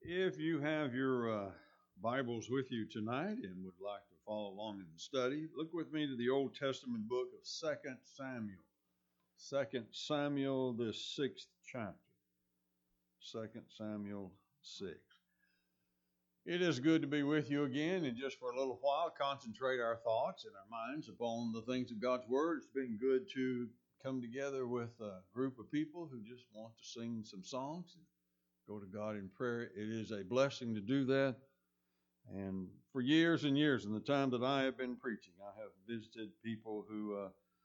If you have your Bibles with you tonight and would like to follow along in the study, look with me to the Old Testament book of Second Samuel. Second Samuel, the 6th chapter. Second Samuel 6. It is good to be with you again, and just for a little while, concentrate our thoughts and our minds upon the things of God's Word. It's been good to come together with a group of people who just want to sing some songs and go to God in prayer. It is a blessing to do that. And for years and years, in the time that I have been preaching, I have visited people who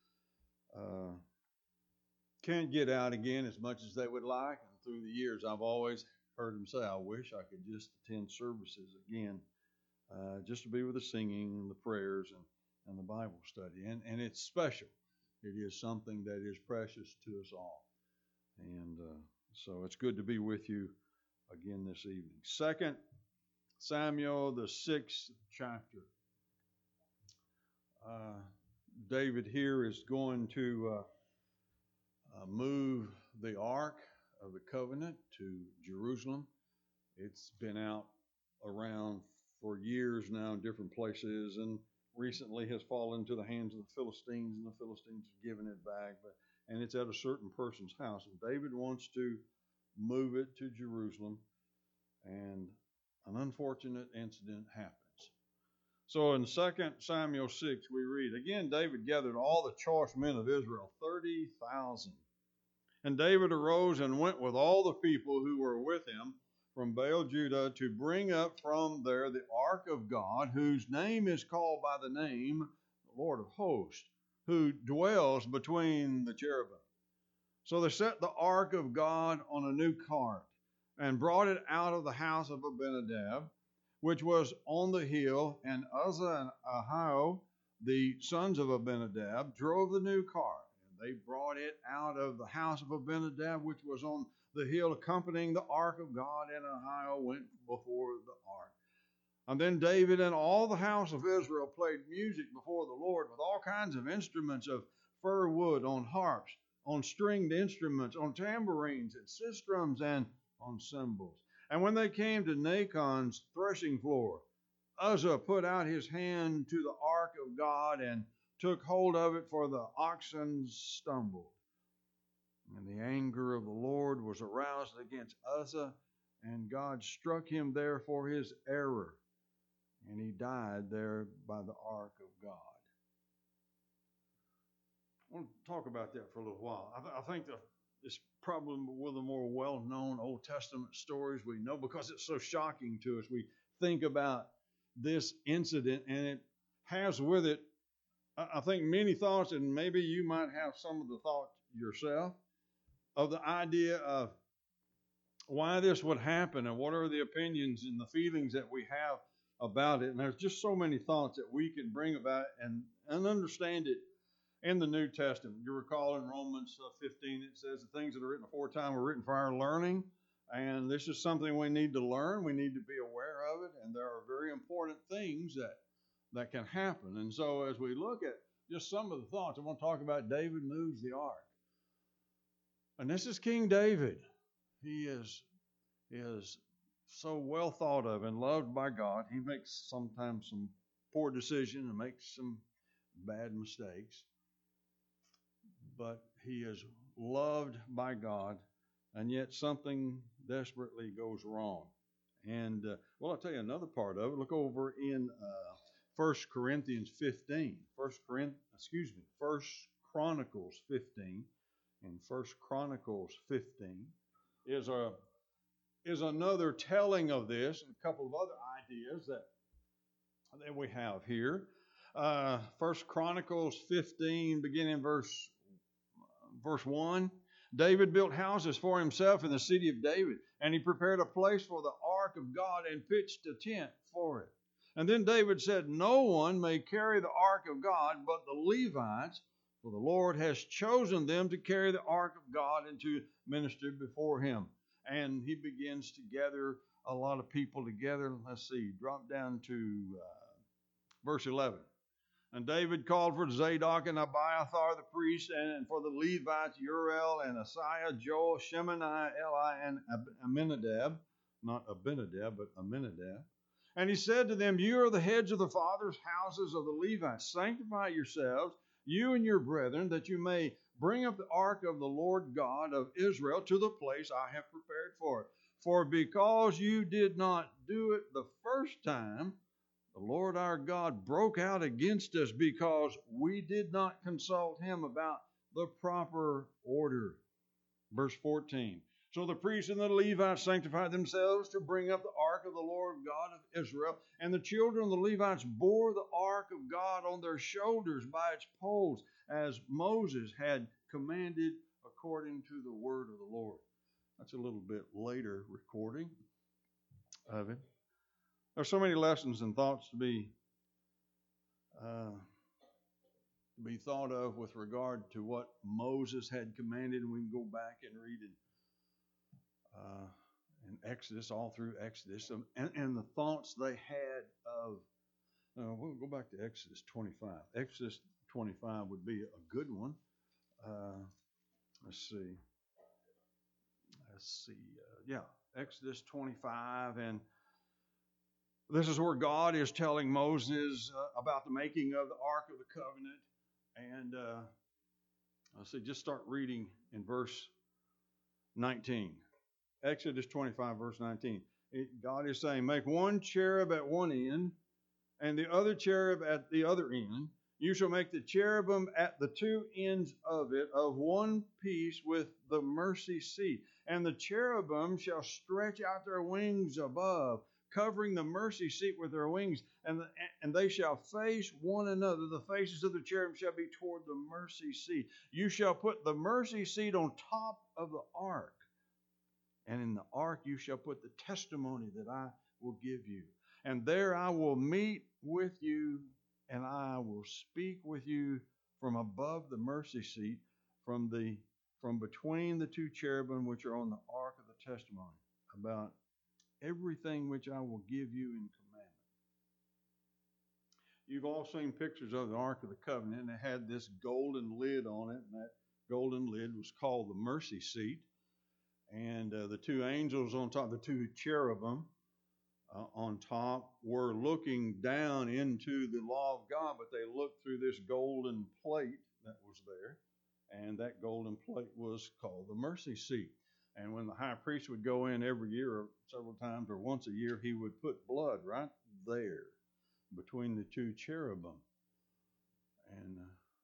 can't get out again as much as they would like. And through the years, I've always heard them say, I wish I could just attend services again, just to be with the singing and the prayers and the Bible study. And it's special. It is something that is precious to us all. And so it's good to be with you again this evening. Second Samuel, the 6th chapter. David here is going to move the Ark of the Covenant to Jerusalem. It's been out around for years now in different places, and recently has fallen into the hands of the Philistines, and the Philistines have given it back. And it's at a certain person's house, and David wants to move it to Jerusalem, and an unfortunate incident happens. So in 2 Samuel 6, we read, Again, David gathered all the choice men of Israel, 30,000. And David arose and went with all the people who were with him from Baal Judah to bring up from there the ark of God, whose name is called by the name, the Lord of hosts, who dwells between the cherubim. So they set the ark of God on a new cart and brought it out of the house of Abinadab, which was on the hill, and Uzzah and Ahio, the sons of Abinadab, drove the new cart. And they brought it out of the house of Abinadab, which was on the hill, accompanying the ark of God, and Ahio went before the ark. And then David and all the house of Israel played music before the Lord with all kinds of instruments of fir wood, on harps, on stringed instruments, on tambourines and sistrums, and on cymbals. And when they came to Nachon's threshing floor, Uzzah put out his hand to the ark of God and took hold of it, for the oxen stumbled. And the anger of the Lord was aroused against Uzzah, and God struck him there for his error, and he died there by the ark of God. I want to talk about that for a little while. I think it's probably one of the more well-known Old Testament stories we know, because it's so shocking to us. We think about this incident, and it has with it, I think, many thoughts, and maybe you might have some of the thoughts yourself, of the idea of why this would happen and what are the opinions and the feelings that we have about it. And there's just so many thoughts that we can bring about and understand it in the New Testament. You recall in Romans 15, it says the things that are written aforetime were written for our learning. And this is something we need to learn. We need to be aware of it. And there are very important things that can happen. And so as we look at just some of the thoughts, I want to talk about David moves the ark. And this is King David. He is so well thought of and loved by God. He makes sometimes some poor decisions and makes some bad mistakes. But he is loved by God, and yet something desperately goes wrong. And, I'll tell you another part of it. Look over in 1 Corinthians 15. 1 Chronicles 15. And 1 Chronicles 15 is another telling of this, and a couple of other ideas that we have here. 1 Chronicles 15, beginning verse 1. David built houses for himself in the city of David, and he prepared a place for the ark of God and pitched a tent for it. And then David said, No one may carry the ark of God but the Levites, for the Lord has chosen them to carry the ark of God and to minister before him. And he begins to gather a lot of people together. Let's see, drop down to verse 11. And David called for Zadok and Abiathar the priest, and for the Levites Uriel and Asaiah, Joel, Shemaiah, Eli, and Aminadab, not Abinadab, but Aminadab. And he said to them, you are the heads of the fathers' houses of the Levites. Sanctify yourselves, you and your brethren, that you may bring up the ark of the Lord God of Israel to the place I have prepared for it. For because you did not do it the first time, the Lord our God broke out against us because we did not consult him about the proper order. Verse 14. So the priests and the Levites sanctified themselves to bring up the ark of the Lord God of Israel. And the children of the Levites bore the ark of God on their shoulders by its poles, as Moses had commanded according to the word of the Lord. That's a little bit later recording of it. There's so many lessons and thoughts to be thought of with regard to what Moses had commanded, and we can go back and read it in Exodus, all through Exodus, and the thoughts they had of. We'll go back to Exodus 25. Exodus 25 would be a good one. Let's see. Exodus 25, and this is where God is telling Moses about the making of the Ark of the Covenant. And let's see, just start reading in verse 19. Exodus 25, verse 19. God is saying, make one cherub at one end, and the other cherub at the other end. You shall make the cherubim at the two ends of it of one piece with the mercy seat. And the cherubim shall stretch out their wings above, covering the mercy seat with their wings, and they shall face one another. The faces of the cherubim shall be toward the mercy seat. You shall put the mercy seat on top of the ark, and in the ark you shall put the testimony that I will give you. And there I will meet with you, and I will speak with you from above the mercy seat, from between the two cherubim which are on the ark of the testimony, about everything which I will give you in commandment. You've all seen pictures of the Ark of the Covenant, and it had this golden lid on it, and that golden lid was called the mercy seat. And the two angels on top, the two cherubim on top, were looking down into the law of God, but they looked through this golden plate that was there, and that golden plate was called the mercy seat. And when the high priest would go in every year or several times or once a year, he would put blood right there between the two cherubim. And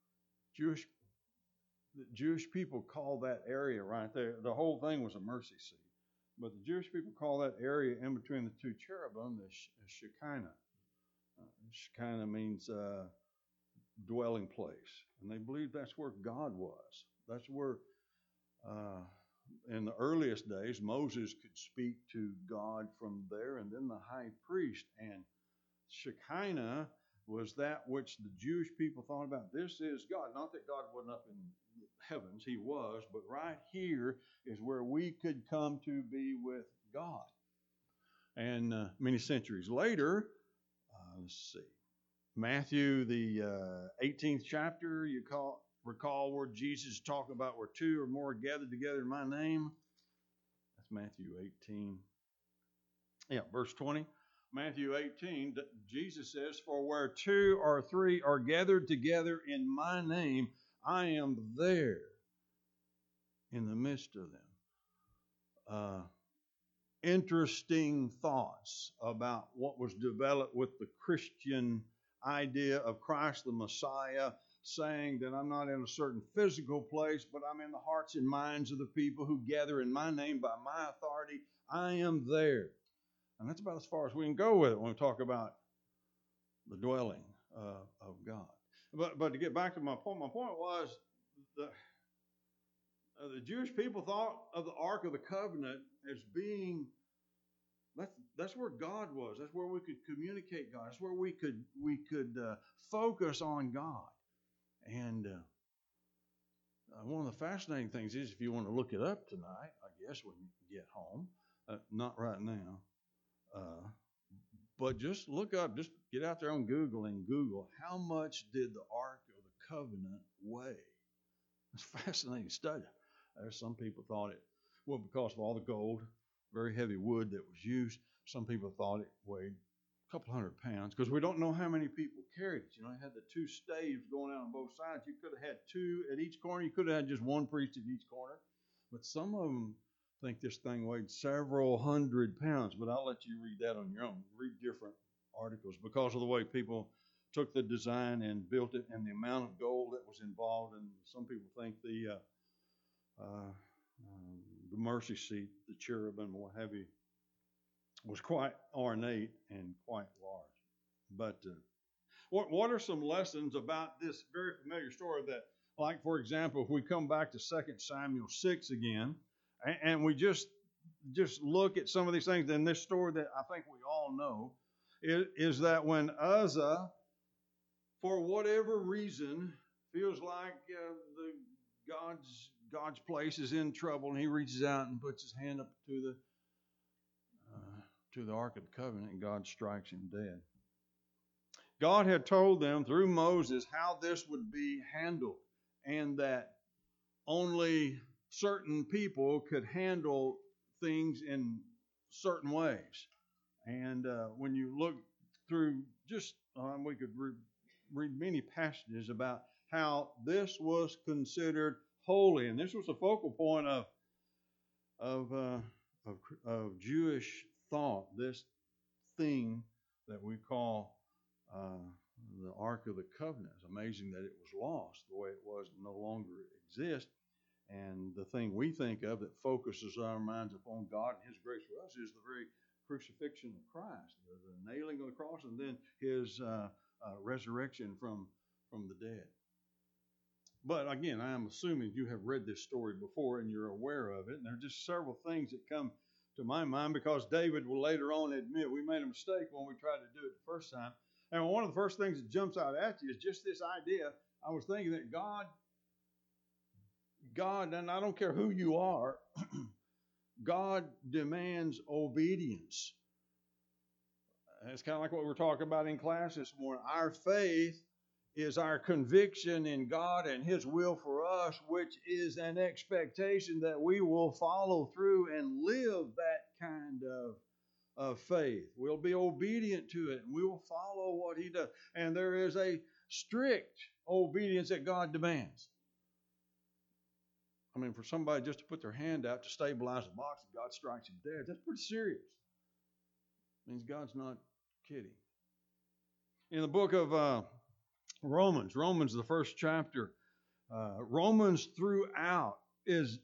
the Jewish people call that area right there, the whole thing was a mercy seat. But the Jewish people call that area in between the two cherubim the Shekinah. Shekinah means dwelling place. And they believe that's where God was. That's where, in the earliest days, Moses could speak to God from there, and then the high priest. And Shekinah was that which the Jewish people thought about. This is God. Not that God wasn't up in heavens, he was, but right here is where we could come to be with God. And many centuries later, let's see, Matthew, the 18th chapter, recall where Jesus is talking about where two or more are gathered together in my name. That's Matthew 18. Verse 20. Matthew 18, Jesus says, for where two or three are gathered together in my name, I am there in the midst of them. Interesting thoughts about what was developed with the Christian idea of Christ the Messiah, saying that I'm not in a certain physical place, but I'm in the hearts and minds of the people who gather in my name by my authority. I am there. And that's about as far as we can go with it when we talk about the dwelling of God. But to get back to my point was the Jewish people thought of the Ark of the Covenant as being, that's where God was. That's where we could communicate God. That's where we could focus on God. And one of the fascinating things is, if you want to look it up tonight, I guess when you get home, not right now, but just look up, just get out there on Google and Google, how much did the Ark of the Covenant weigh? It's a fascinating study. There's some people thought it, well, because of all the gold, very heavy wood that was used. Some people thought it weighed a couple 100 pounds because we don't know how many people carried it. You know, it had the two staves going out on both sides. You could have had two at each corner. You could have had just one priest at each corner. But some of them think this thing weighed several 100 pounds. But I'll let you read that on your own. Read different articles because of the way people took the design and built it and the amount of gold that was involved. And some people think the mercy seat, the cherubim, what have you, was quite ornate and quite large. But what are some lessons about this very familiar story that, like, for example, if we come back to 2 Samuel 6 again, and we just look at some of these things in this story that I think we all know, is that when Uzzah, for whatever reason, feels like God's place is in trouble, and he reaches out and puts his hand up to the Ark of the Covenant, and God strikes him dead. God had told them through Moses how this would be handled, and that only certain people could handle things in certain ways. And when you look through we could read many passages about how this was considered holy, and this was a focal point of Jewish thought. This thing that we call the Ark of the Covenant. It's amazing that it was lost the way it was, no longer exists. And the thing we think of that focuses our minds upon God and His grace for us is the very crucifixion of Christ, the nailing of the cross, and then His resurrection from the dead. But again, I am assuming you have read this story before and you're aware of it. And there are just several things that come to my mind because David will later on admit we made a mistake when we tried to do it the first time. And one of the first things that jumps out at you is just this idea. I was thinking that God, and I don't care who you are, God demands obedience. It's kind of like what we were talking about in class this morning. Our faith is our conviction in God and His will for us, which is an expectation that we will follow through and live that kind of faith. We'll be obedient to it, and we will follow what He does. And there is a strict obedience that God demands. I mean, for somebody just to put their hand out to stabilize a box and God strikes him dead, that's pretty serious. It means God's not kidding. In the book of Romans, the first chapter, Romans throughout is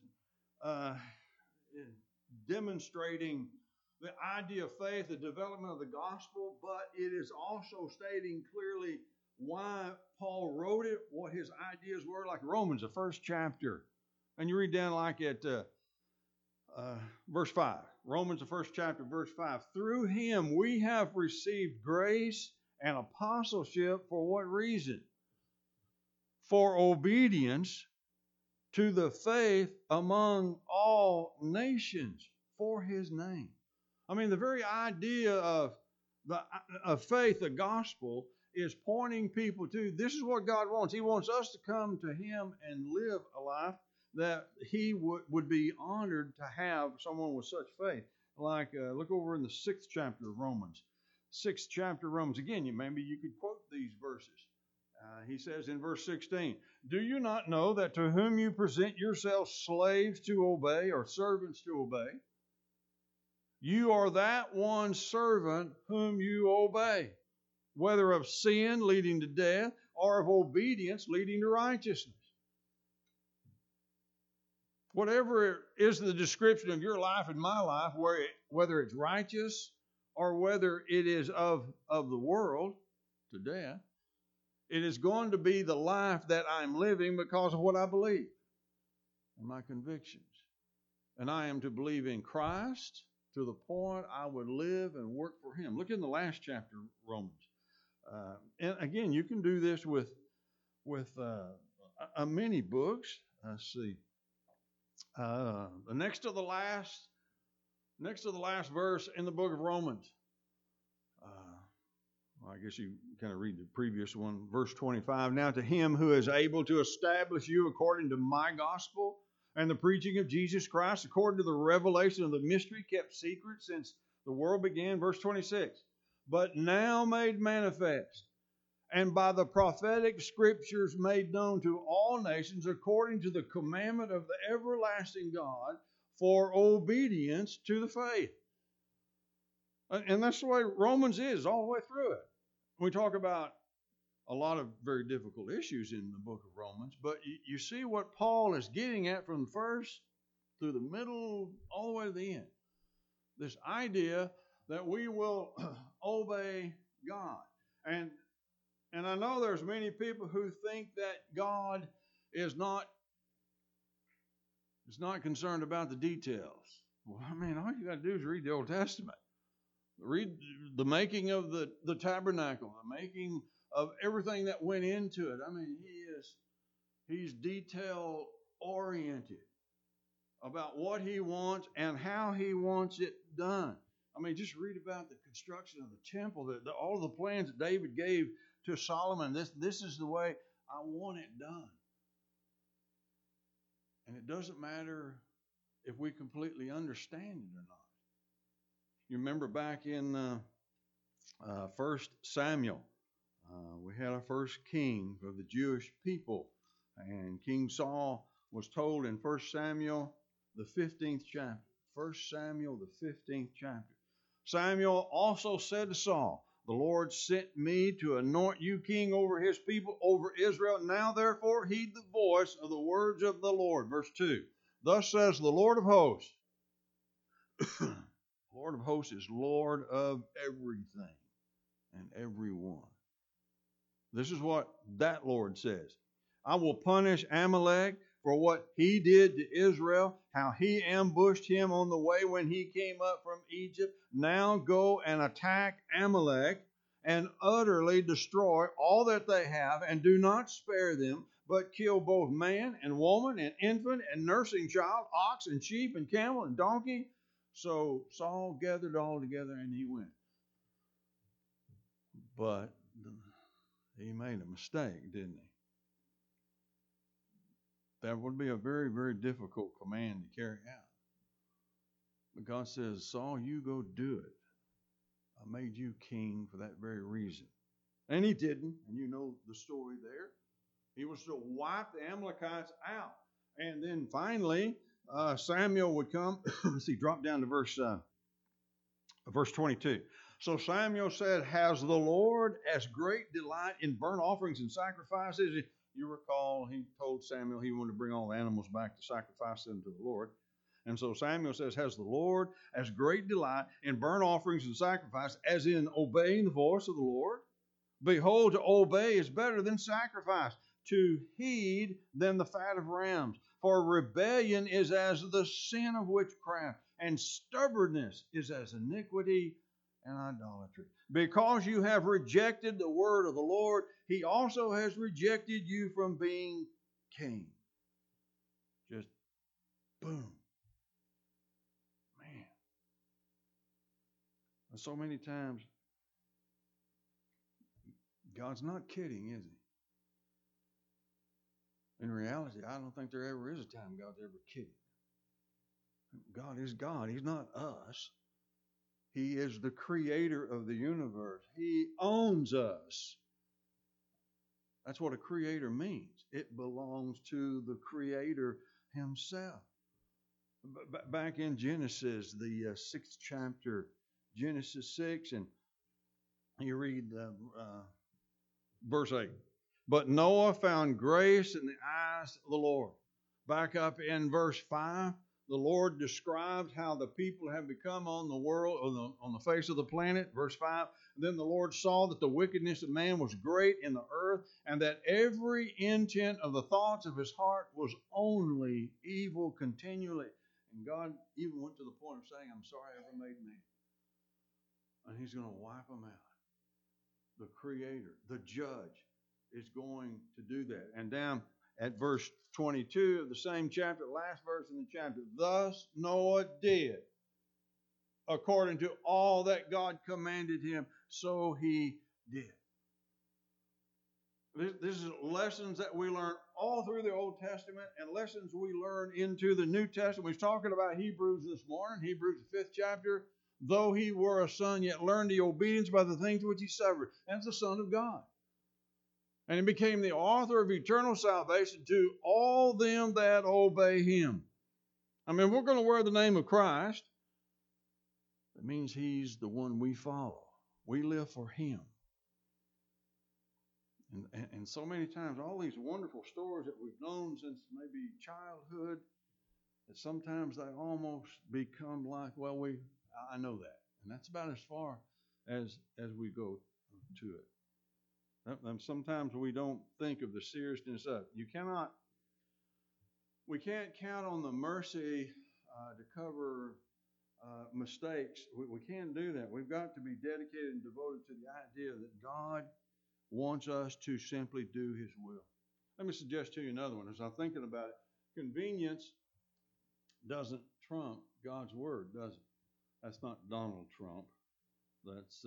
demonstrating the idea of faith, the development of the gospel, but it is also stating clearly why Paul wrote it, what his ideas were, like Romans, the first chapter. And you read down like at verse 5. Romans, the first chapter, verse 5. Through Him we have received grace and apostleship for what reason? For obedience to the faith among all nations for His name. I mean, the very idea of faith, the gospel, is pointing people to this is what God wants. He wants us to come to Him and live a life that He would be honored to have someone with such faith. Like, look over in the 6th chapter of Romans. 6th chapter of Romans. Again, maybe you could quote these verses. He says in verse 16, do you not know that to whom you present yourselves slaves to obey or servants to obey, you are that one servant whom you obey, whether of sin leading to death or of obedience leading to righteousness? Whatever is the description of your life and my life, whether it's righteous or whether it is of the world to death, it is going to be the life that I'm living because of what I believe and my convictions. And I am to believe in Christ to the point I would live and work for Him. Look in the last chapter of Romans. And again, you can do this with many books. Let's see. Next to the last verse in the book of Romans. I guess you kind of read the previous one, verse 25. Now to Him who is able to establish you according to my gospel and the preaching of Jesus Christ according to the revelation of the mystery kept secret since the world began. Verse 26. But now made manifest, and by the prophetic scriptures made known to all nations according to the commandment of the everlasting God for obedience to the faith. And that's the way Romans is all the way through it. We talk about a lot of very difficult issues in the book of Romans, but you see what Paul is getting at from the first through the middle all the way to the end. This idea that we will obey God. And I know there's many people who think that God is not concerned about the details. Well, I mean, all you got to do is read the Old Testament. Read the making of the tabernacle, the making of everything that went into it. I mean, he's detail oriented about what he wants and how he wants it done. I mean, just read about the construction of the temple, all of the plans that David gave to Solomon. This is the way I want it done. And it doesn't matter if we completely understand it or not. You remember back in 1 Samuel, we had our first king of the Jewish people. And King Saul was told in 1 Samuel, the 15th chapter. 1 Samuel, the 15th chapter. Samuel also said to Saul, the Lord sent me to anoint you king over his people, over Israel. Now therefore heed the voice of the words of the Lord. Verse 2. Thus says the Lord of hosts. Lord of hosts is Lord of everything and everyone. This is what that Lord says. I will punish Amalek for what he did to Israel, how he ambushed him on the way when he came up from Egypt. Now go and attack Amalek and utterly destroy all that they have, and do not spare them, but kill both man and woman and infant and nursing child, ox and sheep and camel and donkey. So Saul gathered all together and he went. But he made a mistake, didn't he? That would be a very, very difficult command to carry out. But God says, Saul, you go do it. I made you king for that very reason. And he didn't. And you know the story there. He was to wipe the Amalekites out. And then finally, Samuel would come. Let's see, drop down to verse 22. So Samuel said, has the Lord as great delight in burnt offerings and sacrifices? You recall, he told Samuel he wanted to bring all the animals back to sacrifice them to the Lord. And so Samuel says, has the Lord as great delight in burnt offerings and sacrifice as in obeying the voice of the Lord? Behold, to obey is better than sacrifice, to heed than the fat of rams. For rebellion is as the sin of witchcraft, and stubbornness is as iniquity and idolatry. Because you have rejected the word of the Lord, he also has rejected you from being king. Just boom. Man. And so many times, God's not kidding, is he? In reality, I don't think there ever is a time God's ever kidding. God is God. He's not us. He is the creator of the universe. He owns us. That's what a creator means. It belongs to the creator himself. Back in Genesis, the 6th chapter, Genesis 6, and you read verse 8. But Noah found grace in the eyes of the Lord. Back up in verse 5. The Lord describes how the people have become on the world, on the face of the planet. Verse 5, then the Lord saw that the wickedness of man was great in the earth, and that every intent of the thoughts of his heart was only evil continually. And God even went to the point of saying, I'm sorry I ever made man. And he's going to wipe them out. The creator, the judge, is going to do that. And down at verse 22 of the same chapter, last verse in the chapter, thus Noah did according to all that God commanded him, so he did. This is lessons that we learn all through the Old Testament and lessons we learn into the New Testament. We was talking about Hebrews this morning, Hebrews the 5th chapter. Though he were a son, yet learned the obedience by the things which he suffered. That's the Son of God. And he became the author of eternal salvation to all them that obey him. I mean, we're going to wear the name of Christ. It means he's the one we follow. We live for him. And so many times, all these wonderful stories that we've known since maybe childhood, that sometimes they almost become like, well, I know that. And that's about as far as we go to it. And sometimes we don't think of the seriousness of it. We can't count on the mercy to cover mistakes. We can't do that. We've got to be dedicated and devoted to the idea that God wants us to simply do his will. Let me suggest to you another one. As I'm thinking about it, convenience doesn't trump God's word, does it? That's not Donald Trump. That's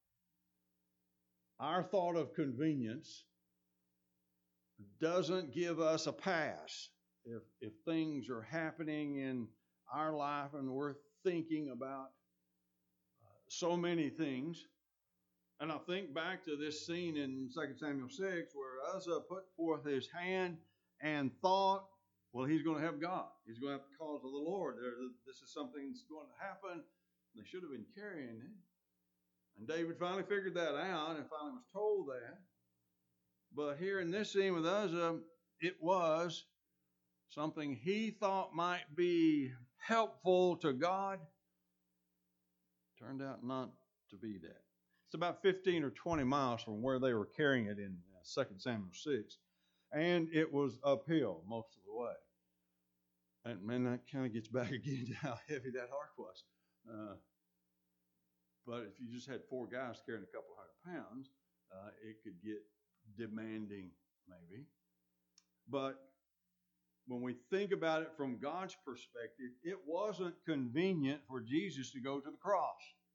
our thought of convenience doesn't give us a pass if things are happening in our life and we're thinking about so many things. And I think back to this scene in 2 Samuel 6 where Uzzah put forth his hand and thought, well, he's going to have God. He's going to have the cause of the Lord. This is something that's going to happen. They should have been carrying it. And David finally figured that out and finally was told that. But here in this scene with Uzzah, it was something he thought might be helpful to God. Turned out not to be that. It's about 15 or 20 miles from where they were carrying it in 2 Samuel 6. And it was uphill most of the way. And man, that kind of gets back again to how heavy that ark was. But if you just had 4 guys carrying a couple hundred pounds, it could get demanding maybe. But when we think about it from God's perspective, it wasn't convenient for Jesus to go to the cross.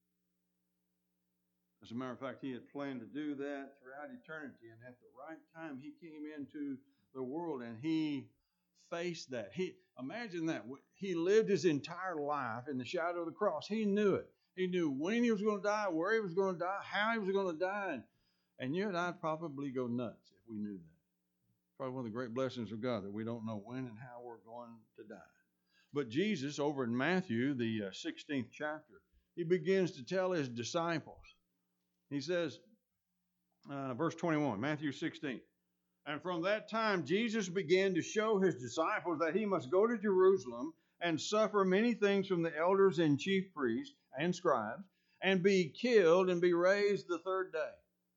As a matter of fact, he had planned to do that throughout eternity. And at the right time, he came into the world and he faced that. Imagine that. He lived his entire life in the shadow of the cross. He knew it. He knew when he was going to die, where he was going to die, how he was going to die. And you and I'd probably go nuts if we knew that. Probably one of the great blessings of God that we don't know when and how we're going to die. But Jesus, over in Matthew, the 16th chapter, he begins to tell his disciples. He says, verse 21, Matthew 16. And from that time, Jesus began to show his disciples that he must go to Jerusalem and suffer many things from the elders and chief priests and scribes, and be killed and be raised the third day.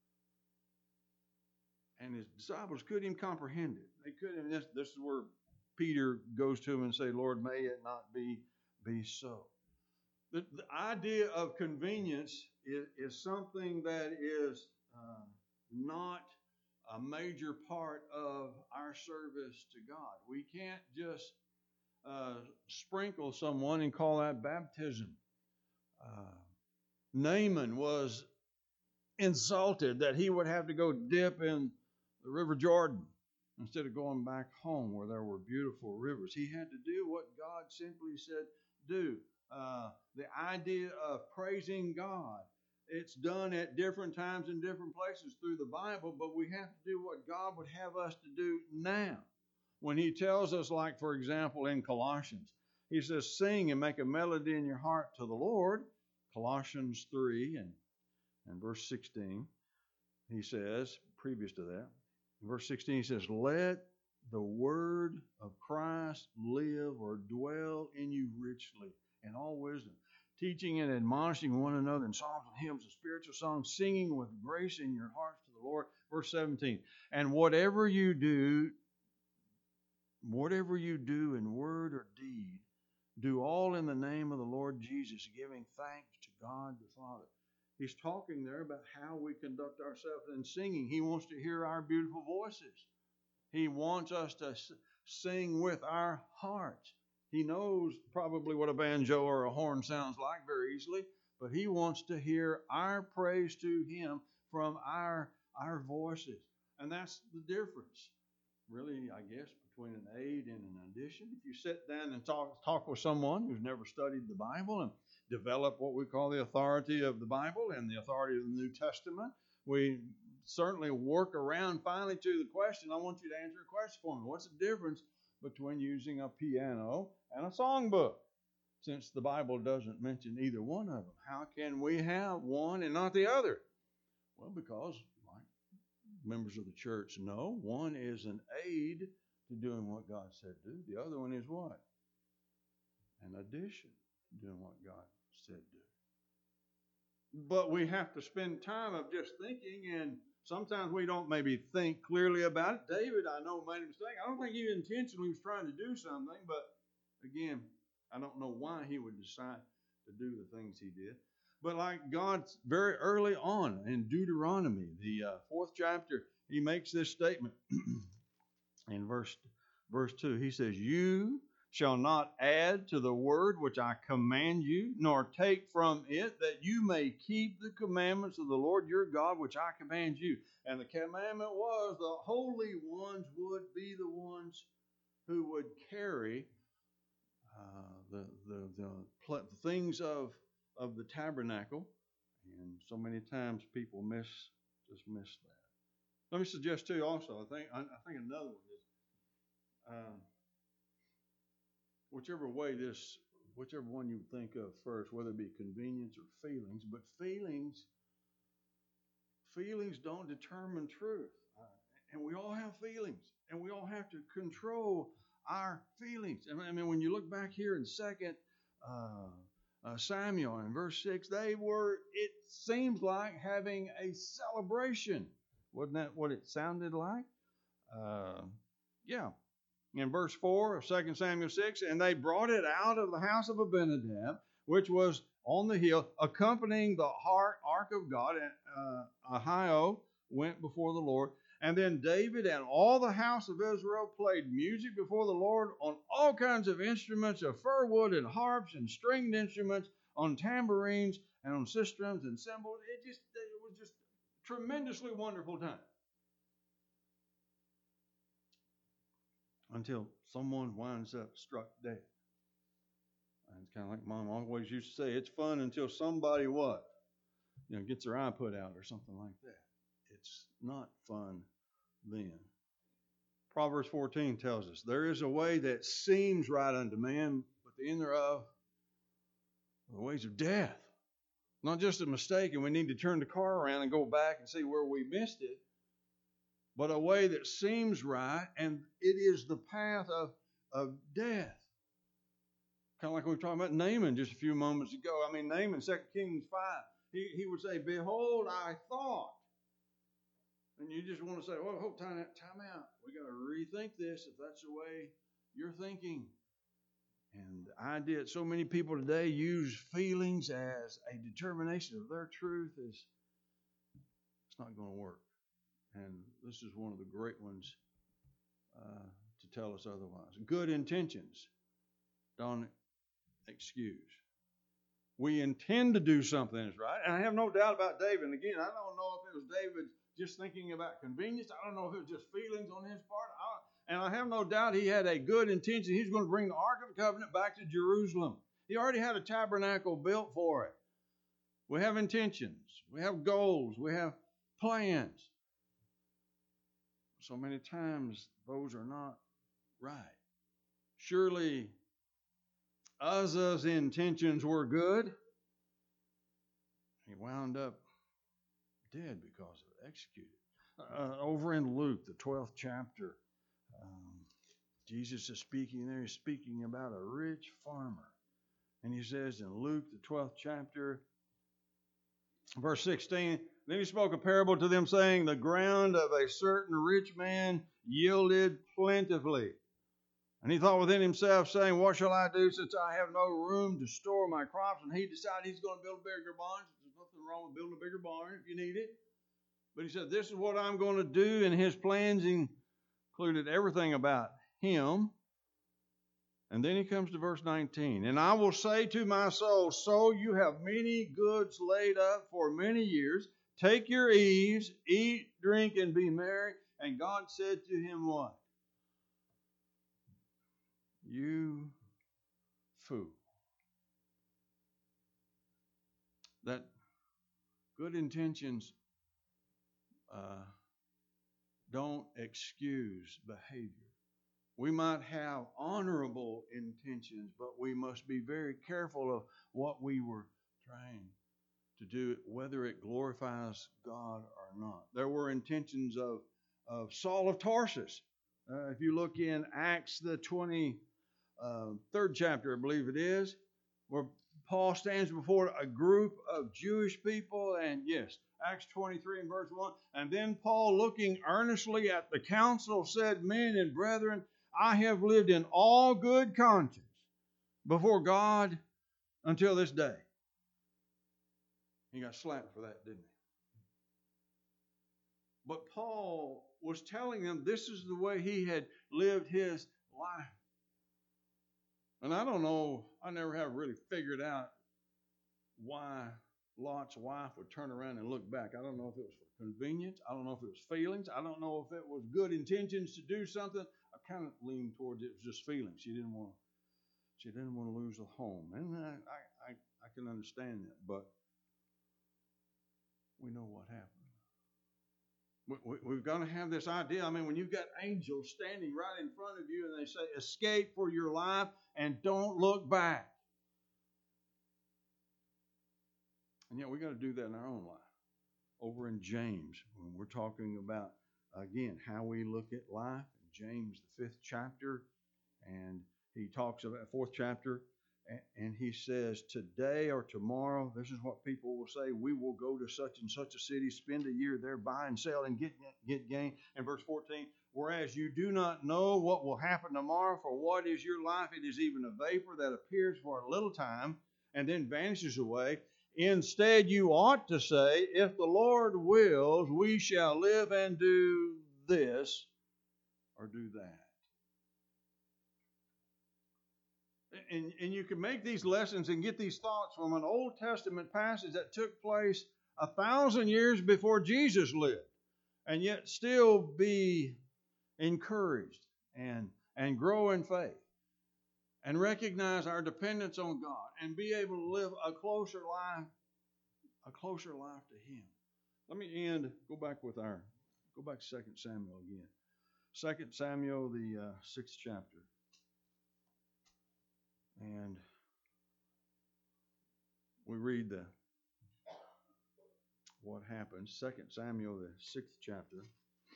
And his disciples couldn't even comprehend it. They couldn't. This is where Peter goes to him and say, Lord, may it not be so. The idea of convenience is something that is not a major part of our service to God. We can't just sprinkle someone and call that baptism. Naaman was insulted that he would have to go dip in the River Jordan instead of going back home where there were beautiful rivers. He had to do what God simply said do. The idea of praising God, it's done at different times in different places through the Bible, but we have to do what God would have us to do now. When he tells us, like, for example, in Colossians, he says, sing and make a melody in your heart to the Lord. Colossians 3 and verse 16, he says, previous to that, in verse 16, he says, let the word of Christ live or dwell in you richly in all wisdom, teaching and admonishing one another in psalms and hymns and spiritual songs, singing with grace in your hearts to the Lord. Verse 17, and whatever you do in word or deed, do all in the name of the Lord Jesus, giving thanks to God the Father. He's talking there about how we conduct ourselves in singing. He wants to hear our beautiful voices. He wants us to sing with our hearts. He knows probably what a banjo or a horn sounds like very easily, but he wants to hear our praise to him from our voices. And that's the difference. really, I guess, between an aid and an addition. If you sit down and talk with someone who's never studied the Bible and develop what we call the authority of the Bible and the authority of the New Testament, we certainly work around finally to the question. I want you to answer a question for me. What's the difference between using a piano and a songbook? Since the Bible doesn't mention either one of them, how can we have one and not the other? Well, because, like members of the church know, one is an aid to doing what God said do. The other one is what? An addition to doing what God said do. But we have to spend time of just thinking, and sometimes we don't maybe think clearly about it. David, I know, made a mistake. I don't think he intentionally was trying to do something, but again, I don't know why he would decide to do the things he did. But like God, very early on in Deuteronomy, the 4th chapter, he makes this statement in verse 2. He says, "You shall not add to the word which I command you, nor take from it, that you may keep the commandments of the Lord your God, which I command you." And the commandment was the holy ones would be the ones who would carry the things of the tabernacle. And so many times people miss that. Let me suggest to you also, I think another one is whichever one you think of first, whether it be convenience or feelings, but feelings don't determine truth. And we all have feelings, and we all have to control our feelings. I mean, when you look back here in 2 Samuel in verse 6, they were, it seems like, having a celebration. Wasn't that what it sounded like? Yeah. In verse 4 of 2 Samuel 6, "And they brought it out of the house of Abinadab, which was on the hill, accompanying the ark of God, and Ahio went before the Lord. And then David and all the house of Israel played music before the Lord on all kinds of instruments of fir wood and harps and stringed instruments, on tambourines and on sistrums and cymbals." It was just a tremendously wonderful time. Until someone winds up struck dead. And it's kind of like Mom always used to say, it's fun until somebody what? Gets their eye put out or something like that. It's not fun then. Proverbs 14 tells us, "There is a way that seems right unto man, but the end thereof are the ways of death." Not just a mistake and we need to turn the car around and go back and see where we missed it, but a way that seems right, and it is the path of death. Kind of like we were talking about Naaman just a few moments ago. I mean, Naaman, 2 Kings 5, he would say, "Behold, I thought." And you just want to say, "Well, hold time out. We got to rethink this if that's the way you're thinking." And so many people today use feelings as a determination of their truth. It's not going to work. And this is one of the great ones to tell us otherwise. Good intentions don't excuse. We intend to do something that's right. And I have no doubt about David. And again, I don't know if it was David just thinking about convenience. I don't know if it was just feelings on his part. And I have no doubt he had a good intention. He's going to bring the Ark of the Covenant back to Jerusalem. He already had a tabernacle built for it. We have intentions. We have goals. We have plans. So many times those are not right. Surely Uzzah's intentions were good. He wound up dead because of it, executed. Over in Luke, the 12th chapter, Jesus is speaking there. He's speaking about a rich farmer. And he says in Luke, the 12th chapter, verse 16, "Then he spoke a parable to them, saying, The ground of a certain rich man yielded plentifully. And he thought within himself, saying, What shall I do, since I have no room to store my crops? And he decided he's going to build a bigger barn. There's nothing wrong with building a bigger barn if you need it. But he said, this is what I'm going to do. And his plans included everything about him. And then he comes to verse 19. And I will say to my soul, So you have many goods laid up for many years. Take your ease, eat, drink, and be merry. And God said to him what? You fool. That good intentions don't excuse behavior. We might have honorable intentions, but we must be very careful of what we were trying to do, whether it glorifies God or not. There were intentions of Saul of Tarsus. If you look in Acts, the 23rd chapter, I believe it is, where Paul stands before a group of Jewish people, and yes, Acts 23 and verse 1. And then Paul, looking earnestly at the council, said, Men and brethren, I have lived in all good conscience before God until this day. He got slapped for that, didn't he? But Paul was telling them this is the way he had lived his life. And I don't know, I never have really figured out why Lot's wife would turn around and look back. I don't know if it was for convenience. I don't know if it was feelings. I don't know if it was good intentions to do something. I kind of leaned towards it was just feelings. She didn't want to lose the home. And I can understand that, but we know what happened. We've got to have this idea. I mean, when you've got angels standing right in front of you and they say, escape for your life and don't look back. And yet we got to do that in our own life. Over in James, when we're talking about, again, how we look at life, James, the 5th chapter, and he talks about 4th chapter, and he says, today or tomorrow, this is what people will say, we will go to such and such a city, spend a year there, buy and sell, and get gain. And verse 14, whereas you do not know what will happen tomorrow, for what is your life? It is even a vapor that appears for a little time and then vanishes away. Instead, you ought to say, if the Lord wills, we shall live and do this or do that. And you can make these lessons and get these thoughts from an Old Testament passage that took place 1,000 years before Jesus lived, and yet still be encouraged and grow in faith and recognize our dependence on God and be able to live a closer life to Him. Let me go back to 2 Samuel again. 2 Samuel, the 6th chapter. And we read what happens. 2 Samuel, the 6th chapter.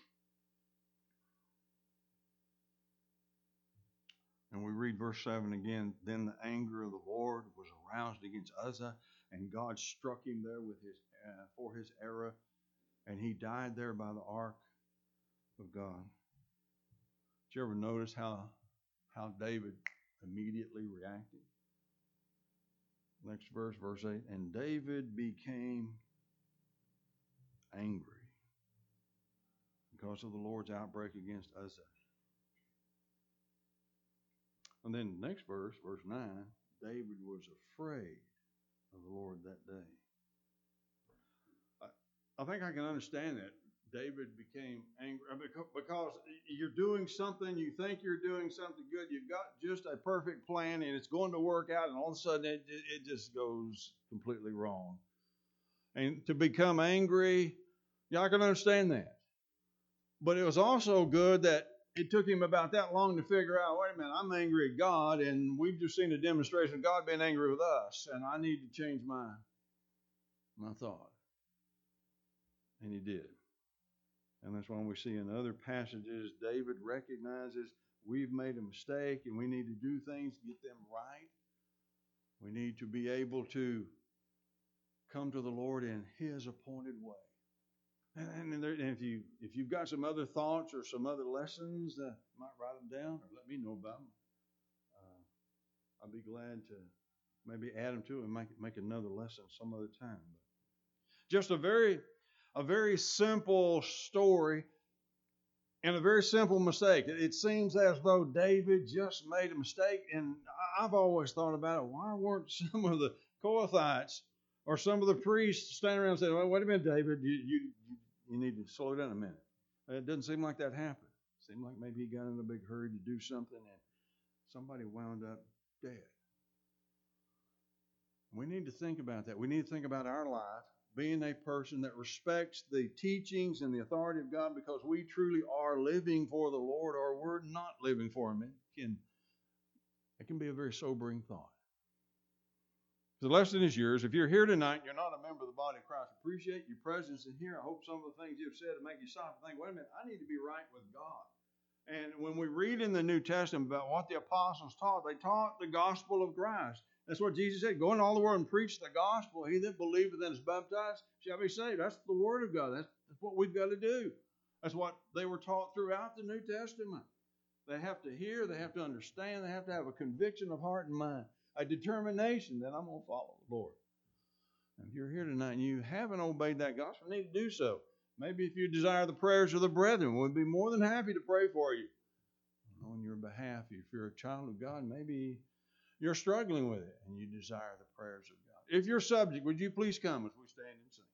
And we read verse 7 again. Then the anger of the Lord was aroused against Uzzah, and God struck him there with for his error, and he died there by the ark of God. Did you ever notice how David immediately reacted? Next verse, verse 8. And David became angry because of the Lord's outbreak against Uzzah. And then next verse, verse 9, David was afraid of the Lord that day. I think I can understand that. David became angry because you're doing something, you think you're doing something good, you've got just a perfect plan and it's going to work out, and all of a sudden it just goes completely wrong. And to become angry, yeah, I can understand that. But it was also good that it took him about that long to figure out, wait a minute, I'm angry at God, and we've just seen a demonstration of God being angry with us, and I need to change my thought. And he did. And that's why we see in other passages, David recognizes we've made a mistake and we need to do things, get them right. We need to be able to come to the Lord in His appointed way. And if you've got some other thoughts or some other lessons, might write them down or let me know about them. I'll be glad to maybe add them to it and make another lesson some other time. But just a very simple story and a very simple mistake. It seems as though David just made a mistake, and I've always thought about it. Why weren't some of the Kohathites or some of the priests standing around and saying, well, wait a minute, David, you need to slow down a minute. It doesn't seem like that happened. It seemed like maybe he got in a big hurry to do something, and somebody wound up dead. We need to think about that. We need to think about our life being a person that respects the teachings and the authority of God because we truly are living for the Lord or we're not living for Him. It can be a very sobering thought. The lesson is yours. If you're here tonight and you're not a member of the body of Christ, appreciate your presence in here. I hope some of the things you've said will make you stop and think, wait a minute, I need to be right with God. And when we read in the New Testament about what the apostles taught, they taught the gospel of Christ. That's what Jesus said. Go into all the world and preach the gospel. He that believeth and is baptized shall be saved. That's the word of God. That's what we've got to do. That's what they were taught throughout the New Testament. They have to hear, they have to understand, they have to have a conviction of heart and mind, a determination that I'm going to follow the Lord. And if you're here tonight and you haven't obeyed that gospel, you need to do so. Maybe if you desire the prayers of the brethren, we'd be more than happy to pray for you on your behalf. If you're a child of God, maybe you're struggling with it and you desire the prayers of God. If you're subject, would you please come as we stand and sing?